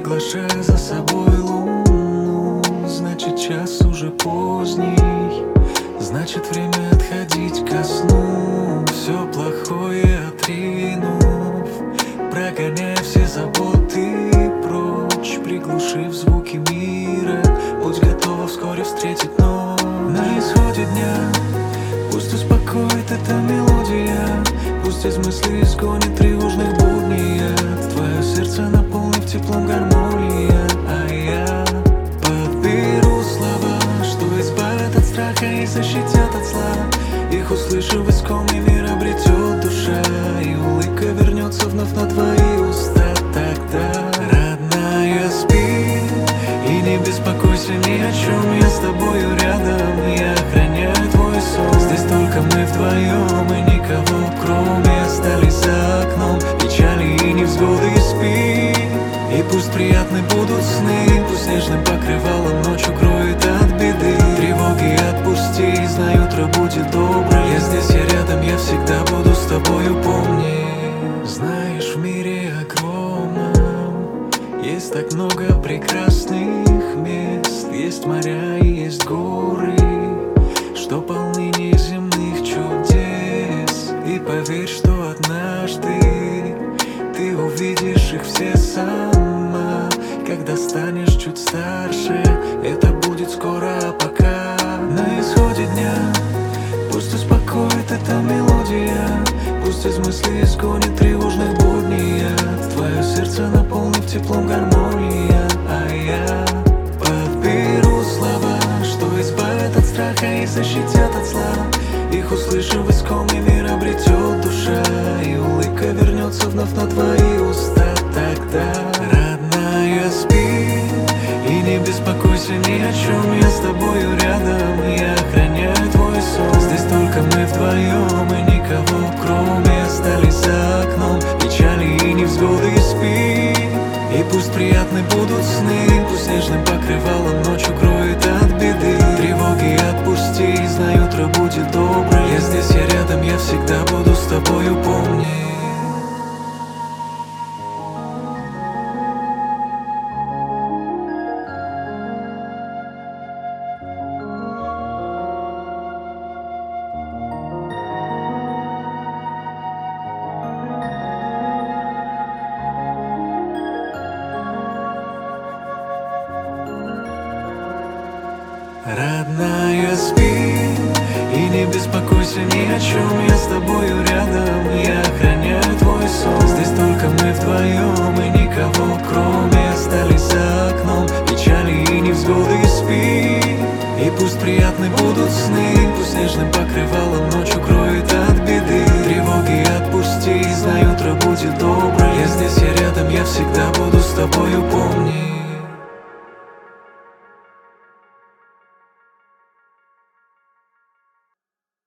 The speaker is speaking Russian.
приглашаю за собой луну. Значит, час уже поздний, значит, время отходить ко сну. Все плохое отринув, прогоняя все заботы прочь, приглушив звуки мира. Будь готова вскоре встретить ночь. На исходе дня пусть успокоит эта мелодия, пусть из мыслей изгонит тревожных будней. Твое сердце наполнив теплом гармония, а я подберу слова, что избавят от страха и защитят от зла. Их услышав, искомый мир обретет душа, и улыбка вернется вновь на твои уста. Тогда, родная, спи и не беспокойся ни о чем. Я с тобою рядом, я охраняю твой сон. Здесь только мы вдвоем, и никого кроме. Остались за окном печали и невзгоды. Спи, и пусть приятны будут сны, пусть снежным покрывалом ночь укроет от беды. Тревоги отпусти, знаю, утро будет добрым. Я здесь, я рядом, я всегда буду с тобою, помни. Знаешь, в мире огромном есть так много прекрасных мест. Есть моря и есть горы, что полны неземных чудес. И поверь, что однажды ты увидишь их все сама, когда станешь чуть старше. Это будет скоро, а пока на исходе дня пусть успокоит эта мелодия, пусть из мыслей изгонит тревожных будней. Твое сердце наполнив теплом гармония, а я подберу слова, что избавят от страха и защитят от зла. Их услышав, искомый мир обретет душа, и улыбка вернется вновь на твои уста. Тогда, родная, спи и не беспокойся ни о чем. Я с тобою рядом, я охраняю твой сон. Здесь только мы вдвоем, и никого кроме. Остались за окном печали и невзгоды. Спи, и пусть приятны будут сны, пусть снежным покрывалом ночь укроет от беды. Тревоги отпусти, знаю, утро будет добрым. Я здесь, я рядом, я всегда буду с тобою, помни. Родная, спи и не беспокойся ни о чем. Я с тобою рядом, я охраняю твой сон. Здесь только мы вдвоем, и никого кроме. Остались за окном печали и невзгоды. Спи, и пусть приятны будут сны, пусть снежным покрывалом ночь укроет от беды. Тревоги отпусти, знаю, утро будет добрым. Я здесь, я рядом, я всегда